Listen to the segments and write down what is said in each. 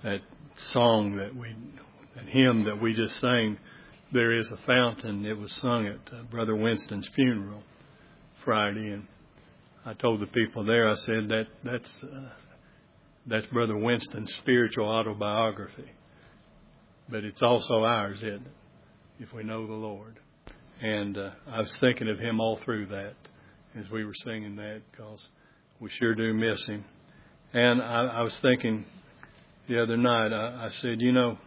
that song that hymn that we just sang, "There is a Fountain." It was sung at Brother Winston's funeral Friday, and I told the people there, I said that's Brother Winston's spiritual autobiography, but it's also ours, isn't it? If we know the Lord. And I was thinking of him all through that as we were singing that, because we sure do miss him. And I was thinking the other night, I said,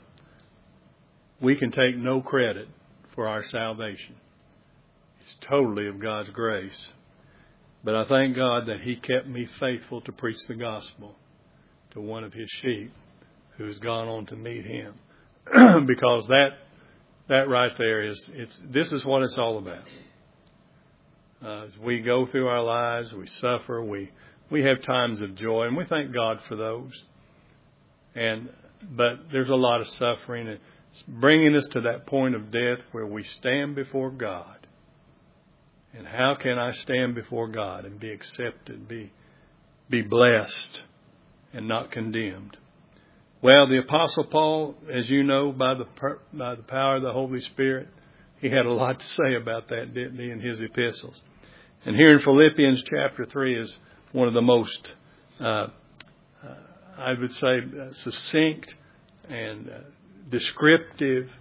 we can take no credit for our salvation. It's totally of God's grace. But I thank God that He kept me faithful to preach the gospel to one of His sheep who has gone on to meet Him. Because that right there this is what it's all about. As we go through our lives, we suffer, we have times of joy, and we thank God for those. But there's a lot of suffering. It's bringing us to that point of death where we stand before God. And how can I stand before God and be accepted, be blessed, and not condemned? Well, the Apostle Paul, as you know, by the power of the Holy Spirit, he had a lot to say about that, didn't he, in his epistles. And here in Philippians chapter 3 is one of the most, I would say, succinct and descriptive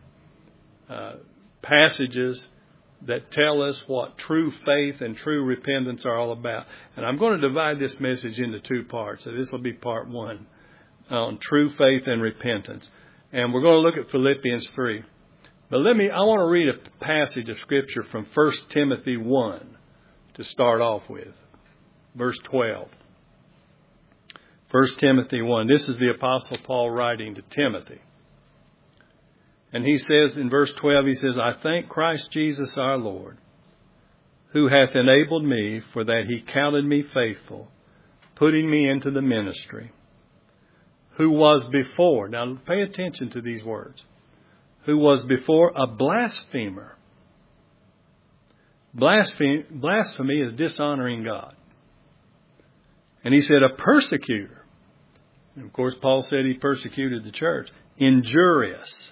passages that tell us what true faith and true repentance are all about. And I'm going to divide this message into two parts. So this will be part 1 on true faith and repentance. And we're going to look at Philippians 3. But I want to read a passage of Scripture from 1 Timothy 1 to start off with. Verse 12. 1 Timothy 1. This is the Apostle Paul writing to Timothy. And he says in verse 12, he says, "I thank Christ Jesus our Lord, who hath enabled me, for that He counted me faithful, putting me into the ministry, who was before," now pay attention to these words, "who was before a blasphemer." Blasphemy is dishonoring God. And he said, "a persecutor." And of course, Paul said he persecuted the church. "Injurious."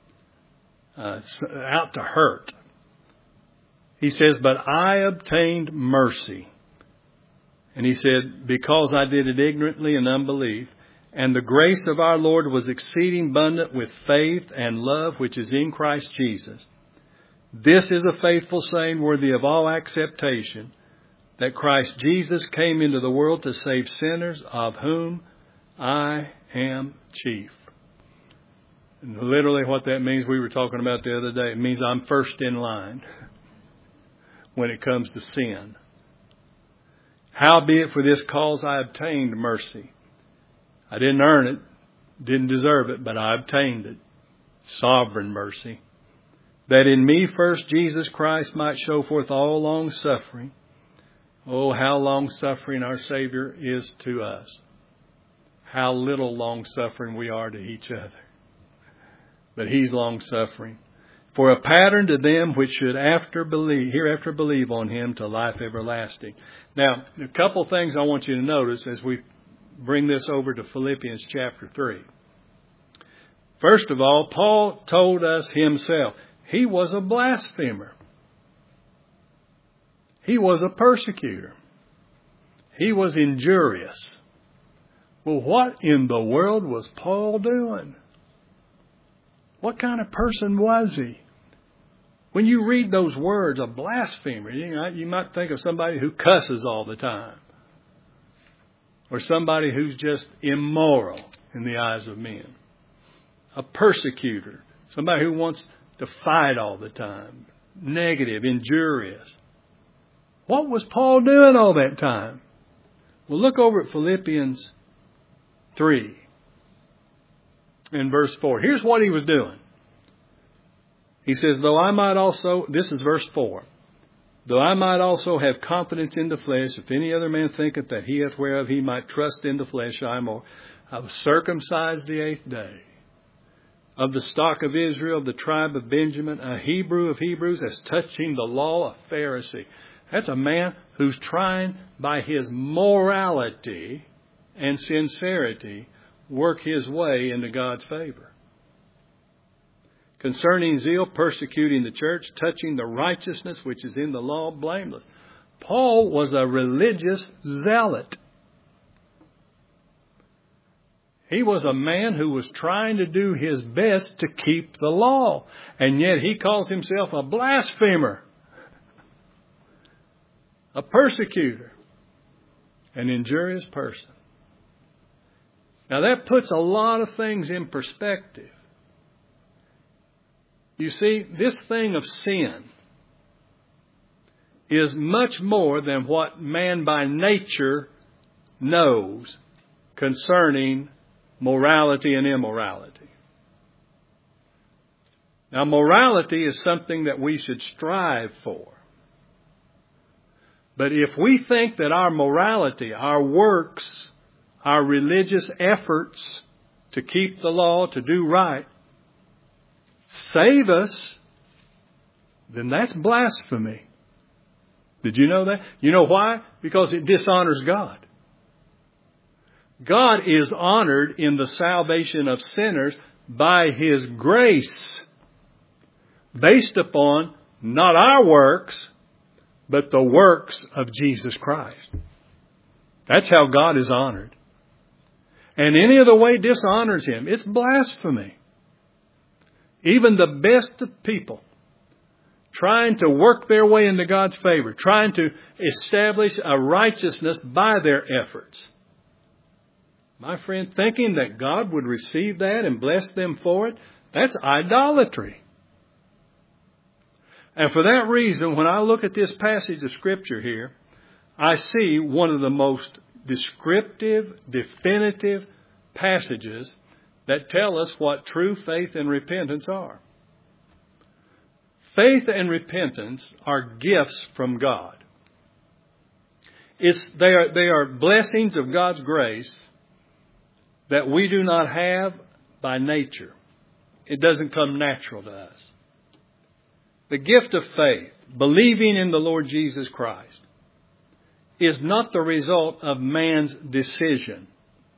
Out to hurt. He says, "But I obtained mercy." And he said, "because I did it ignorantly in unbelief. And the grace of our Lord was exceeding abundant with faith and love which is in Christ Jesus. This is a faithful saying, worthy of all acceptation, that Christ Jesus came into the world to save sinners, of whom I am chief." And literally what that means, we were talking about the other day, it means I'm first in line when it comes to sin. "Howbeit for this cause I obtained mercy." I didn't earn it, didn't deserve it, but I obtained it. Sovereign mercy. "That in me first Jesus Christ might show forth all long suffering." Oh, how long suffering our Savior is to us. How little long suffering we are to each other. But He's long suffering. "For a pattern to them which should hereafter believe on Him to life everlasting." Now, a couple things I want you to notice as we bring this over to Philippians chapter 3. First of all, Paul told us himself, he was a blasphemer. He was a persecutor. He was injurious. Well, what in the world was Paul doing? What kind of person was he? When you read those words, a blasphemer, you might think of somebody who cusses all the time. Or somebody who's just immoral in the eyes of men. A persecutor. Somebody who wants to fight all the time. Negative, injurious. What was Paul doing all that time? Well, look over at Philippians 3 in verse 4. Here's what he was doing. He says, "Though I might also," this is verse 4, "though I might also have confidence in the flesh, if any other man thinketh that he hath whereof he might trust in the flesh, I was circumcised the 8th day, of the stock of Israel, of the tribe of Benjamin, a Hebrew of Hebrews, as touching the law, a Pharisee." That's a man who's trying by his morality and sincerity work his way into God's favor. Concerning zeal, persecuting the church, touching the righteousness which is in the law, blameless. Paul was a religious zealot. He was a man who was trying to do his best to keep the law. And yet he calls himself a blasphemer, a persecutor, an injurious person. Now that puts a lot of things in perspective. You see, this thing of sin is much more than what man by nature knows concerning morality and immorality. Now, morality is something that we should strive for. But if we think that our morality, our works, our religious efforts to keep the law, to do right, save us, then that's blasphemy. Did you know that? You know why? Because it dishonors God. God is honored in the salvation of sinners by His grace, based upon not our works, but the works of Jesus Christ. That's how God is honored. And any other way dishonors Him. It's blasphemy. Even the best of people trying to work their way into God's favor, trying to establish a righteousness by their efforts. My friend, thinking that God would receive that and bless them for it, that's idolatry. And for that reason, when I look at this passage of Scripture here, I see one of the most descriptive, definitive passages that tell us what true faith and repentance are. Faith and repentance are gifts from God. They are blessings of God's grace that we do not have by nature. It doesn't come natural to us. The gift of faith, believing in the Lord Jesus Christ, is not the result of man's decision.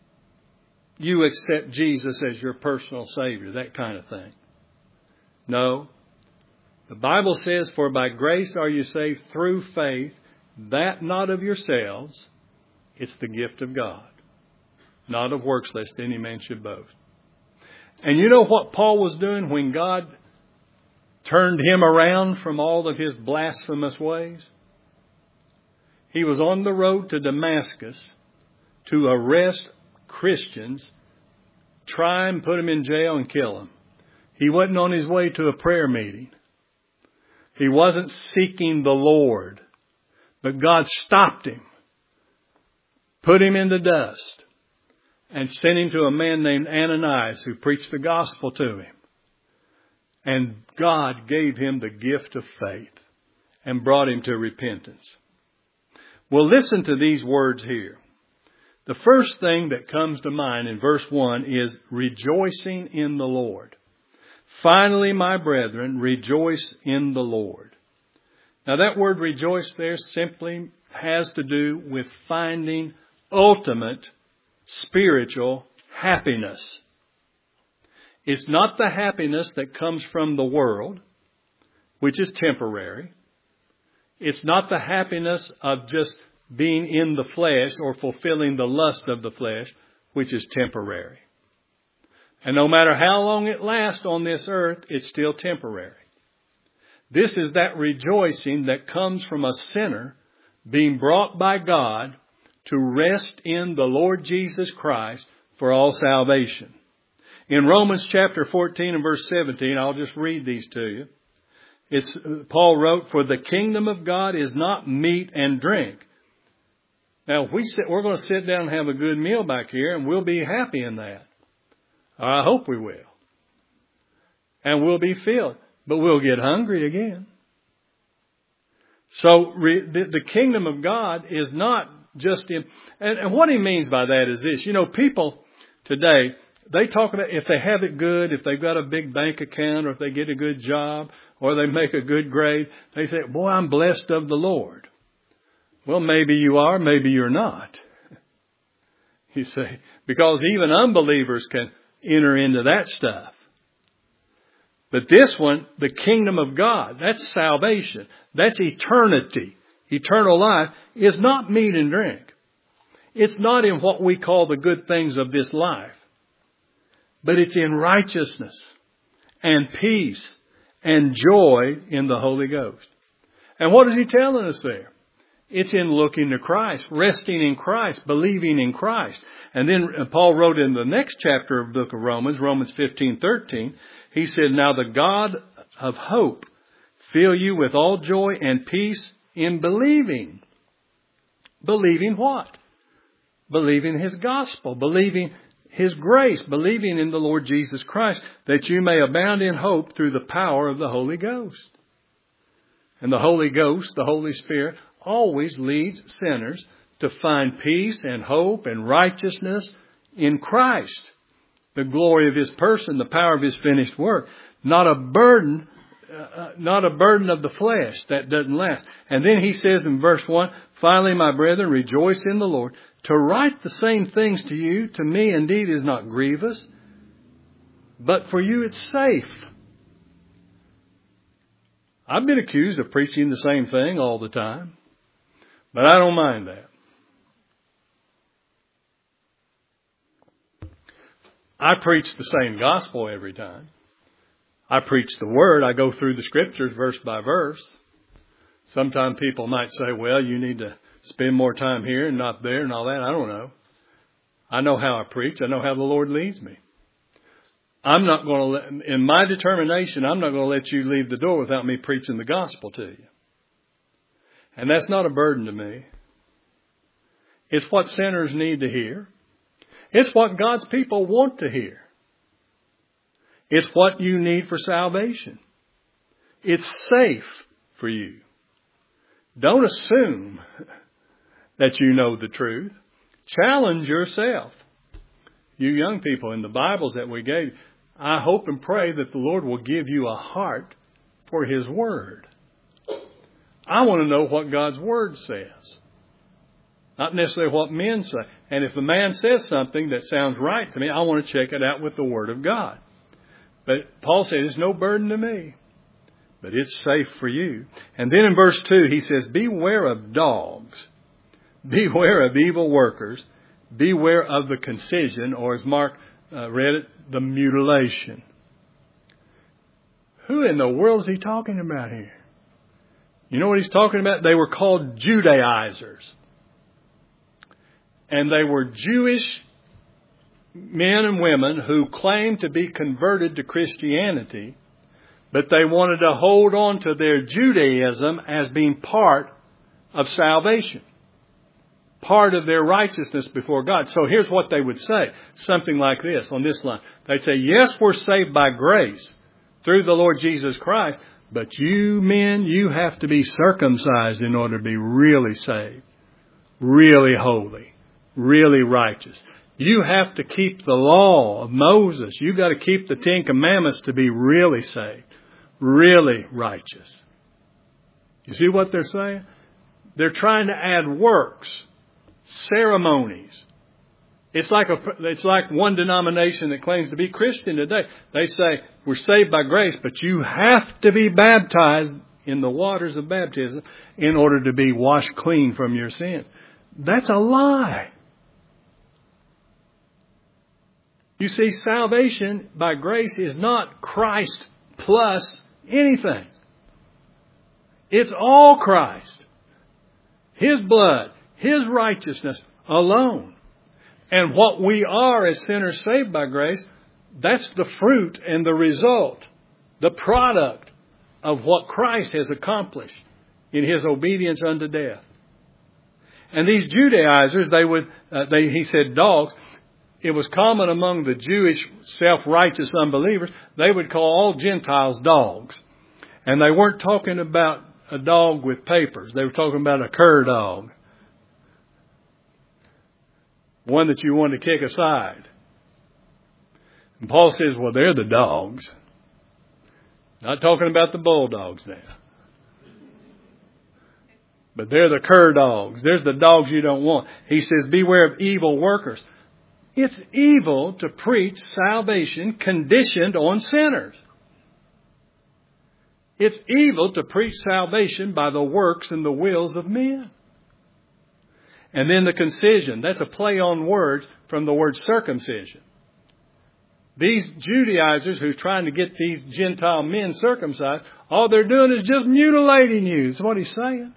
You accept Jesus as your personal Savior, that kind of thing. No. The Bible says, for by grace are you saved through faith, that not of yourselves, it's the gift of God. Not of works, lest any man should boast. And you know what Paul was doing when God turned him around from all of his blasphemous ways? He was on the road to Damascus to arrest Christians, try and put them in jail and kill them. He wasn't on his way to a prayer meeting. He wasn't seeking the Lord. But God stopped him, put him in the dust, and sent him to a man named Ananias who preached the gospel to him. And God gave him the gift of faith and brought him to repentance. Well, listen to these words here. The first thing that comes to mind in verse 1 is rejoicing in the Lord. Finally, my brethren, rejoice in the Lord. Now that word rejoice there simply has to do with finding ultimate spiritual happiness. It's not the happiness that comes from the world, which is temporary. It's not the happiness of just being in the flesh or fulfilling the lust of the flesh, which is temporary. And no matter how long it lasts on this earth, it's still temporary. This is that rejoicing that comes from a sinner being brought by God to rest in the Lord Jesus Christ for all salvation. In Romans chapter 14 and verse 17, I'll just read these to you. Paul wrote, for the kingdom of God is not meat and drink. Now, we're going to sit down and have a good meal back here, and we'll be happy in that. I hope we will. And we'll be filled. But we'll get hungry again. So the kingdom of God is not just in... And what he means by that is this. You know, people today, they talk about if they have it good, if they've got a big bank account, or if they get a good job, or they make a good grade, they say, boy, I'm blessed of the Lord. Well, maybe you are, maybe you're not. You see, because even unbelievers can enter into that stuff. But this one, the kingdom of God, that's salvation. That's eternity. Eternal life is not meat and drink. It's not in what we call the good things of this life. But it's in righteousness and peace and joy in the Holy Ghost. And what is he telling us there? It's in looking to Christ, resting in Christ, believing in Christ. And then Paul wrote in the next chapter of the book of Romans, Romans 15:13, he said, now the God of hope fill you with all joy and peace in believing. Believing what? Believing His gospel, believing His grace, believing in the Lord Jesus Christ, that you may abound in hope through the power of the Holy Ghost. And the Holy Ghost, the Holy Spirit, always leads sinners to find peace and hope and righteousness in Christ. The glory of His person, the power of His finished work. Not a burden of the flesh that doesn't last. And then he says in verse 1, finally, my brethren, rejoice in the Lord. To write the same things to you, to me indeed is not grievous, but for you it's safe. I've been accused of preaching the same thing all the time, but I don't mind that. I preach the same gospel every time. I preach the Word. I go through the Scriptures verse by verse. Sometimes people might say, well, you need to spend more time here and not there and all that. I don't know. I know how I preach. I know how the Lord leads me. I'm not going to, in my determination, I'm not going to let you leave the door without me preaching the gospel to you. And that's not a burden to me. It's what sinners need to hear. It's what God's people want to hear. It's what you need for salvation. It's safe for you. Don't assume that you know the truth. Challenge yourself. You young people, in the Bibles that we gave, I hope and pray that the Lord will give you a heart for His Word. I want to know what God's Word says. Not necessarily what men say. And if a man says something that sounds right to me, I want to check it out with the Word of God. But Paul says it's no burden to me, but it's safe for you. And then in verse 2, he says, beware of dogs. Beware of evil workers. Beware of the concision, or as Mark read it, the mutilation. Who in the world is he talking about here? You know what he's talking about? They were called Judaizers. And they were Jewish men and women who claimed to be converted to Christianity, but they wanted to hold on to their Judaism as being part of salvation, part of their righteousness before God. So here's what they would say, something like this on this line. They'd say, yes, we're saved by grace through the Lord Jesus Christ, but you men, you have to be circumcised in order to be really saved, really holy, really righteous. You have to keep the law of Moses. You've got to keep the Ten Commandments to be really saved, really righteous. You see what they're saying? They're trying to add works, ceremonies. It's like one denomination that claims to be Christian today. They say, we're saved by grace, but you have to be baptized in the waters of baptism in order to be washed clean from your sins. That's a lie. You see, salvation by grace is not Christ plus anything. It's all Christ. His blood, His righteousness alone. And what we are as sinners saved by grace, that's the fruit and the result, the product of what Christ has accomplished in His obedience unto death. And these Judaizers, he said dogs. It was common among the Jewish self-righteous unbelievers. They would call all Gentiles dogs. And they weren't talking about a dog with papers. They were talking about a cur dog. One that you want to kick aside. And Paul says, well, they're the dogs. Not talking about the bulldogs now. But they're the cur dogs. There's the dogs you don't want. He says, beware of evil workers. It's evil to preach salvation conditioned on sinners. It's evil to preach salvation by the works and the wills of men. And then the concision, that's a play on words from the word circumcision. These Judaizers who's trying to get these Gentile men circumcised, all they're doing is just mutilating you. That's what he's saying.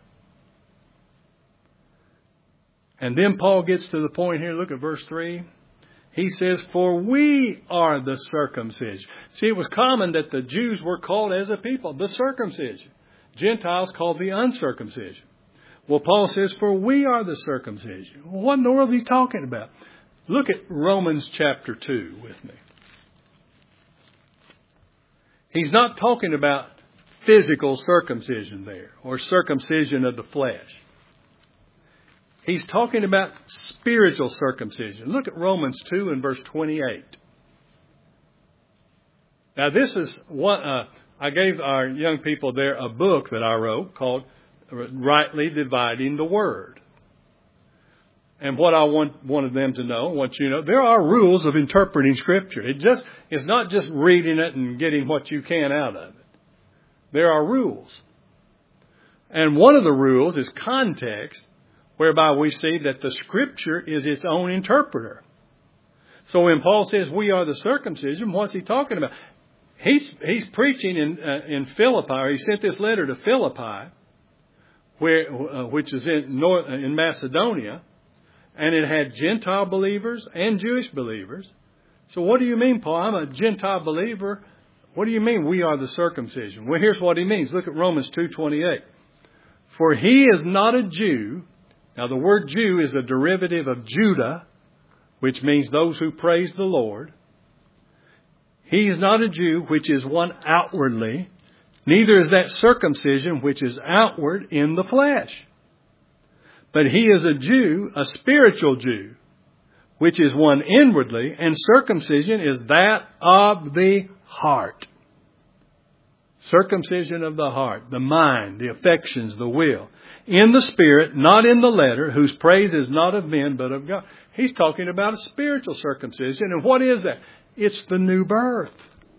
And then Paul gets to the point here. Look at verse 3. He says, for we are the circumcision. See, it was common that the Jews were called as a people, the circumcision. Gentiles called the uncircumcision. Well, Paul says, for we are the circumcision. Well, what in the world is he talking about? Look at Romans chapter 2 with me. He's not talking about physical circumcision there, or circumcision of the flesh. He's talking about spiritual circumcision. Look at Romans 2 and verse 28. Now this is what I gave our young people there a book that I wrote called Rightly Dividing the Word. And what I wanted them to know, want you to know, there are rules of interpreting Scripture. It's not just reading it and getting what you can out of it. There are rules. And one of the rules is context, whereby we see that the Scripture is its own interpreter. So when Paul says we are the circumcision, what's he talking about? He's preaching in Philippi, or he sent this letter to Philippi, which is in Macedonia, and it had Gentile believers and Jewish believers. So what do you mean, Paul? I'm a Gentile believer. What do you mean we are the circumcision? Well, here's what he means. Look at Romans 2:28. For he is not a Jew. Now, the word Jew is a derivative of Judah, which means those who praise the Lord. He is not a Jew, which is one outwardly. Neither is that circumcision, which is outward in the flesh. But he is a Jew, a spiritual Jew, which is one inwardly, and circumcision is that of the heart. Circumcision of the heart, the mind, the affections, the will. In the Spirit, not in the letter, whose praise is not of men, but of God. He's talking about a spiritual circumcision. And what is that? It's the new birth.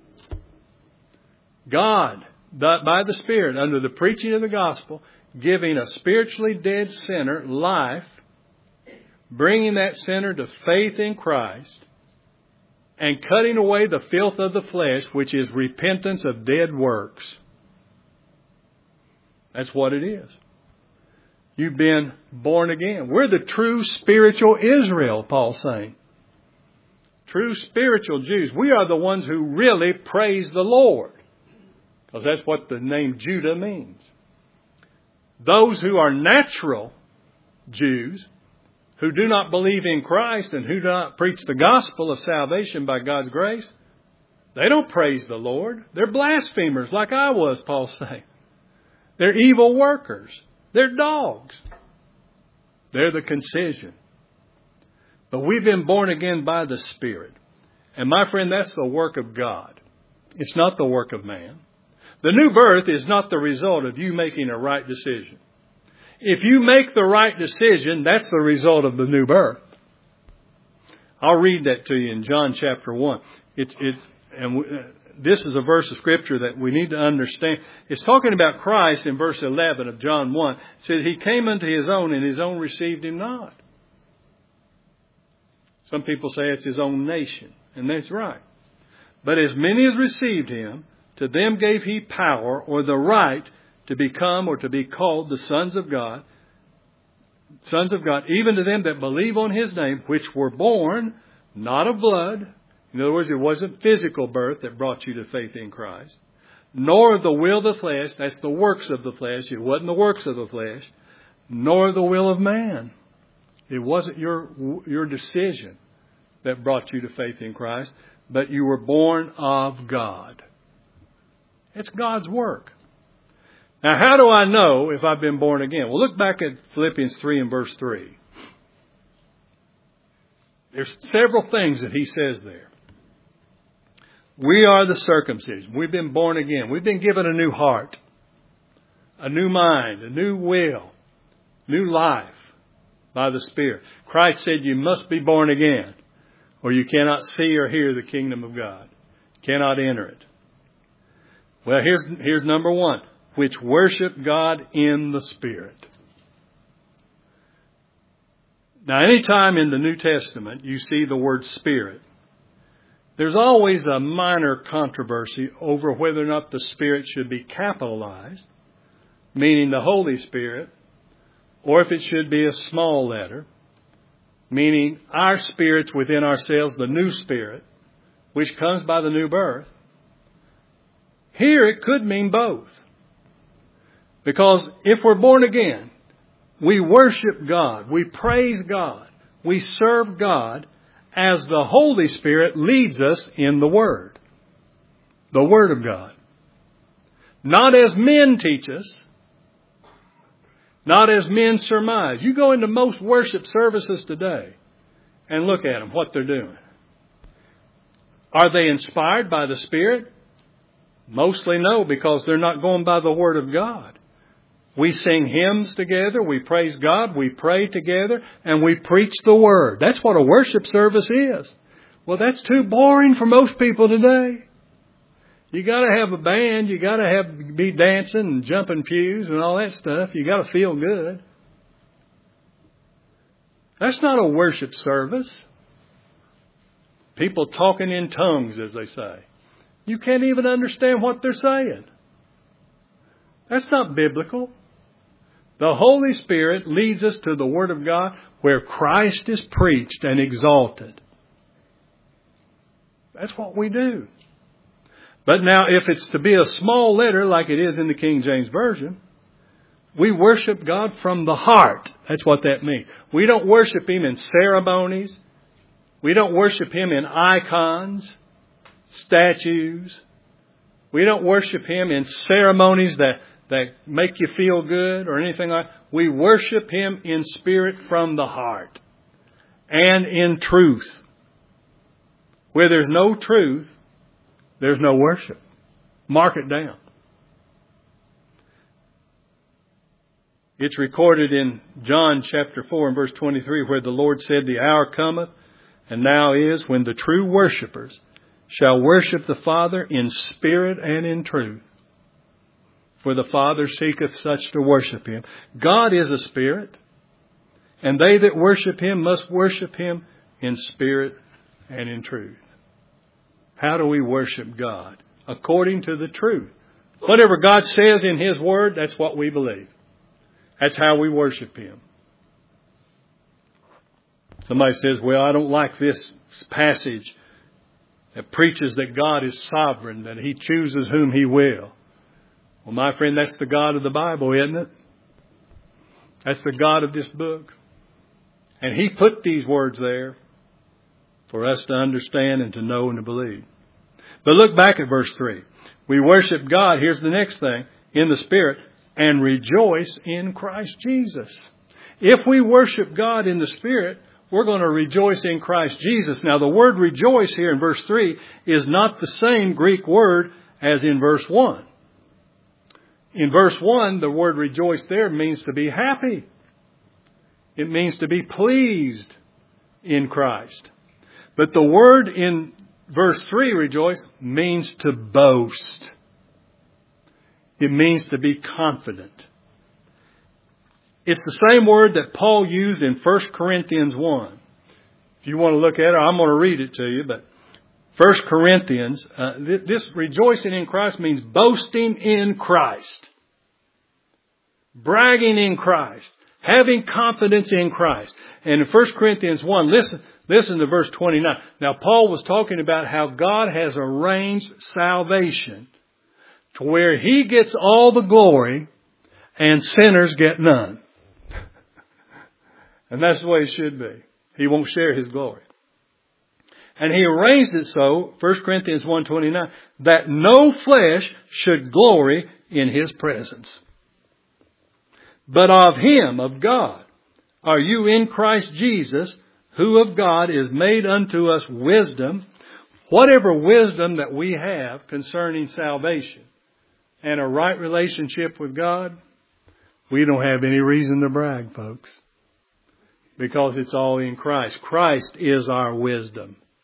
God, by the Spirit, under the preaching of the gospel, giving a spiritually dead sinner life, bringing that sinner to faith in Christ, and cutting away the filth of the flesh, which is repentance of dead works. That's what it is. You've been born again. We're the true spiritual Israel, Paul's saying. True spiritual Jews. We are the ones who really praise the Lord. Because that's what the name Judah means. Those who are natural Jews, who do not believe in Christ and who do not preach the gospel of salvation by God's grace, they don't praise the Lord. They're blasphemers like I was, Paul's saying. They're evil workers. They're dogs. They're the concision. But we've been born again by the Spirit. And my friend, that's the work of God. It's not the work of man. The new birth is not the result of you making a right decision. If you make the right decision, that's the result of the new birth. I'll read that to you in John chapter 1. This is a verse of Scripture that we need to understand. It's talking about Christ in verse 11 of John 1. It says, He came unto His own, and His own received Him not. Some people say it's His own nation, and that's right. But as many as received Him, to them gave He power, or the right, to become or to be called the sons of God. Sons of God, even to them that believe on His name, which were born, not of blood. In other words, it wasn't physical birth that brought you to faith in Christ. Nor of the will of the flesh. That's the works of the flesh. It wasn't the works of the flesh. Nor the will of man. It wasn't your decision that brought you to faith in Christ. But you were born of God. It's God's work. Now, how do I know if I've been born again? Well, look back at Philippians 3 and verse 3. There's several things that he says there. We are the circumcision. We've been born again. We've been given a new heart, a new mind, a new will, new life by the Spirit. Christ said you must be born again. or you cannot see or hear the kingdom of God. Cannot enter it. Well, here's number one, which worship God in the Spirit. Now, anytime in the New Testament you see the word Spirit, there's always a minor controversy over whether or not the Spirit should be capitalized, meaning the Holy Spirit, or if it should be a small letter, meaning our spirits within ourselves, the new spirit, which comes by the new birth. Here it could mean both. Because if we're born again, we worship God, we praise God, we serve God as the Holy Spirit leads us in the Word. The Word of God. Not as men teach us, not as men surmise. You go into most worship services today and look at them, what they're doing. Are they inspired by the Spirit? Mostly no, because they're not going by the Word of God. We sing hymns together, we praise God, we pray together, and we preach the Word. That's what a worship service is. Well, that's too boring for most people today. You got to have a band, you got to be dancing and jumping pews and all that stuff. You got to feel good. That's not a worship service. People talking in tongues, as they say. You can't even understand what they're saying. That's not biblical. The Holy Spirit leads us to the Word of God where Christ is preached and exalted. That's what we do. But now, if it's to be a small letter like it is in the King James Version, we worship God from the heart. That's what that means. We don't worship Him in ceremonies. We don't worship Him in icons, statues. We don't worship Him in ceremonies that make you feel good or anything like that. We worship Him in spirit from the heart and in truth. Where there's no truth, there's no worship. Mark it down. It's recorded in John chapter 4 and verse 23 where the Lord said, "The hour cometh, and now is, when the true worshipers shall worship the Father in spirit and in truth. For the Father seeketh such to worship Him." God is a spirit, and they that worship Him must worship Him in spirit and in truth. How do we worship God? According to the truth. Whatever God says in His Word, that's what we believe. That's how we worship Him. Somebody says, "Well, I don't like this passage that preaches that God is sovereign, that He chooses whom He will." Well, my friend, that's the God of the Bible, isn't it? That's the God of this book. And He put these words there for us to understand and to know and to believe. But look back at verse 3. We worship God, here's the next thing, in the Spirit, and rejoice in Christ Jesus. If we worship God in the Spirit, we're going to rejoice in Christ Jesus. Now, the word rejoice here in verse 3 is not the same Greek word as in verse 1. In verse 1, the word rejoice there means to be happy. It means to be pleased in Christ. But the word in verse 3, rejoice, means to boast. It means to be confident. It's the same word that Paul used in 1 Corinthians 1. If you want to look at it, I'm going to read it to you. But 1 Corinthians, this rejoicing in Christ means boasting in Christ. Bragging in Christ. Having confidence in Christ. And in 1 Corinthians 1, listen to verse 29. Now, Paul was talking about how God has arranged salvation to where He gets all the glory and sinners get none. And that's the way it should be. He won't share His glory. And He arranged it so, 1 Corinthians 1:29, that no flesh should glory in His presence. But of Him, of God, are you in Christ Jesus, who of God is made unto us wisdom, whatever wisdom that we have concerning salvation and a right relationship with God. We don't have any reason to brag, folks, because it's all in Christ. Christ is our wisdom.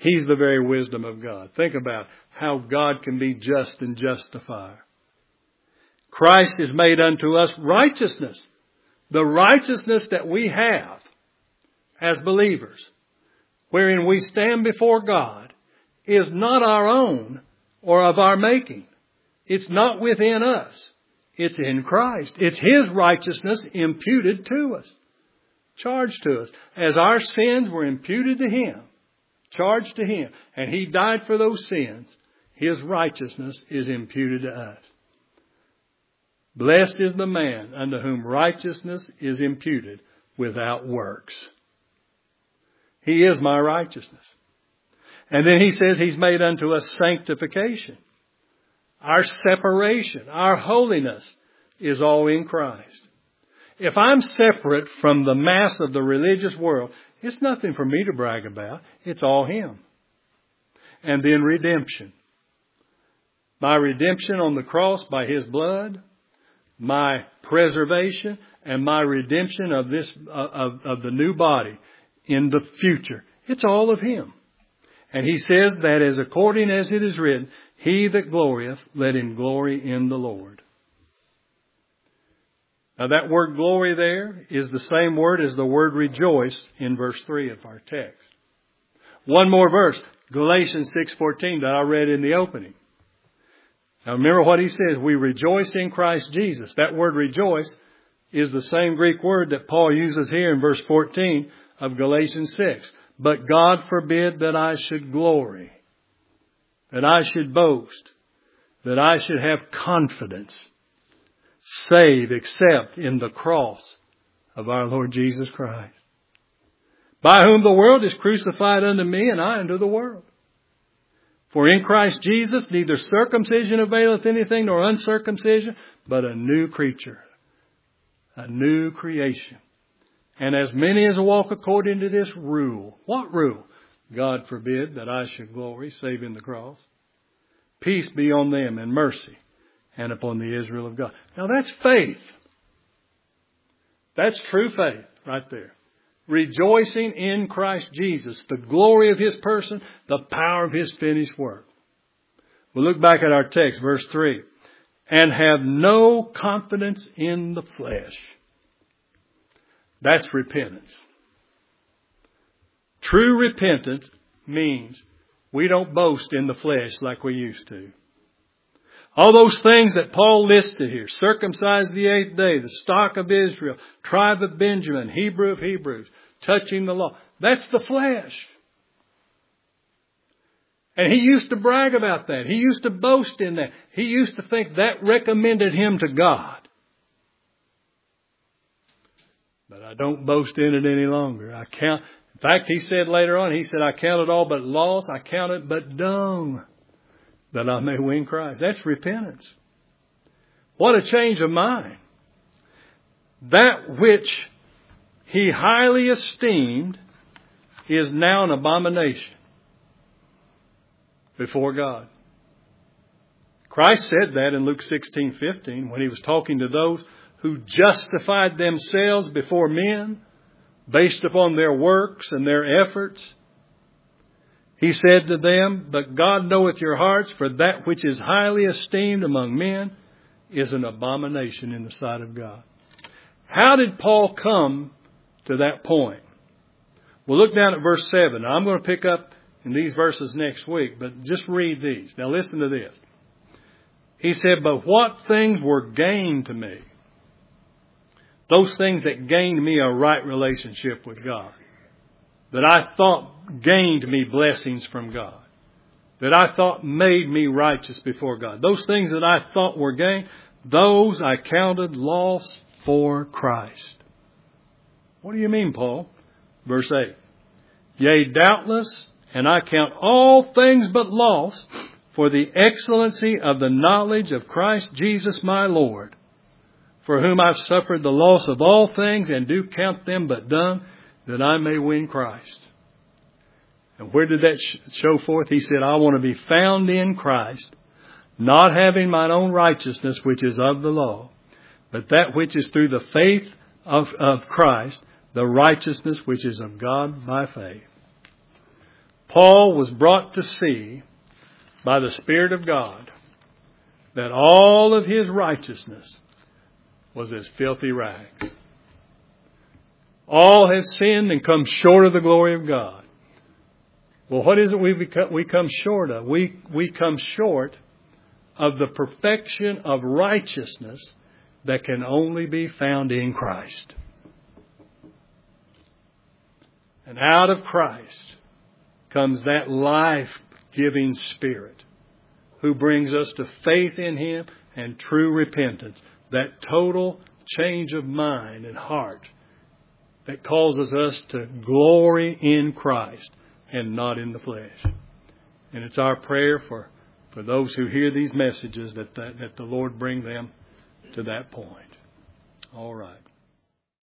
He's the very wisdom of God. Think about how God can be just and justifier. Christ is made unto us righteousness. The righteousness that we have as believers, wherein we stand before God, is not our own or of our making. It's not within us. It's in Christ. It's His righteousness imputed to us, charged to us. As our sins were imputed to Him, charged to Him, and He died for those sins, His righteousness is imputed to us. Blessed is the man unto whom righteousness is imputed without works. He is my righteousness. And then He says He's made unto us sanctification. Our separation, our holiness is all in Christ. If I'm separate from the mass of the religious world, it's nothing for me to brag about. It's all Him. And then redemption. My redemption on the cross by His blood, my preservation, and my redemption of the new body in the future. It's all of Him. And He says that as according as it is written, he that glorieth, let him glory in the Lord. Now that word glory there is the same word as the word rejoice in verse 3 of our text. One more verse, Galatians 6:14 that I read in the opening. Now remember what he says, we rejoice in Christ Jesus. That word rejoice is the same Greek word that Paul uses here in verse 14 of Galatians 6. But God forbid that I should glory, that I should boast, that I should have confidence, save except in the cross of our Lord Jesus Christ, by whom the world is crucified unto me and I unto the world. For in Christ Jesus neither circumcision availeth anything nor uncircumcision, but a new creature, a new creation. And as many as walk according to this rule. What rule? God forbid that I should glory, save in the cross. Peace be on them and mercy, and upon the Israel of God. Now that's faith. That's true faith right there. Rejoicing in Christ Jesus, the glory of His person, the power of His finished work. We'll look back at our text, verse 3. And have no confidence in the flesh. That's repentance. True repentance means we don't boast in the flesh like we used to. All those things that Paul listed here, circumcised the 8th day, the stock of Israel, tribe of Benjamin, Hebrew of Hebrews, touching the law. That's the flesh. And he used to brag about that. He used to boast in that. He used to think that recommended him to God. But I don't boast in it any longer. In fact, he said later on, I count it all but loss. I count it but dung, that I may win Christ. That's repentance. What a change of mind. That which he highly esteemed is now an abomination before God. Christ said that in Luke 16:15 when He was talking to those who justified themselves before men based upon their works and their efforts. He said to them, but God knoweth your hearts, for that which is highly esteemed among men is an abomination in the sight of God. How did Paul come to that point? Well, look down at verse 7. Now, I'm going to pick up in these verses next week, but just read these. Now listen to this. He said, but what things were gained to me? Those things that gained me a right relationship with God. That I thought gained me blessings from God. That I thought made me righteous before God. Those things that I thought were gain, those I counted loss for Christ. What do you mean, Paul? Verse 8. Yea, doubtless, and I count all things but loss for the excellency of the knowledge of Christ Jesus my Lord, for whom I've suffered the loss of all things and do count them but dung, that I may win Christ. And where did that show forth? He said, I want to be found in Christ, not having mine own righteousness, which is of the law, but that which is through the faith of Christ, the righteousness which is of God by faith. Paul was brought to see by the Spirit of God that all of his righteousness was as filthy rags. All have sinned and come short of the glory of God. Well, what is it we come short of? We come short of the perfection of righteousness that can only be found in Christ. And out of Christ comes that life-giving Spirit who brings us to faith in Him and true repentance. That total change of mind and heart that causes us to glory in Christ and not in the flesh. And it's our prayer for those who hear these messages that the Lord bring them to that point. All right.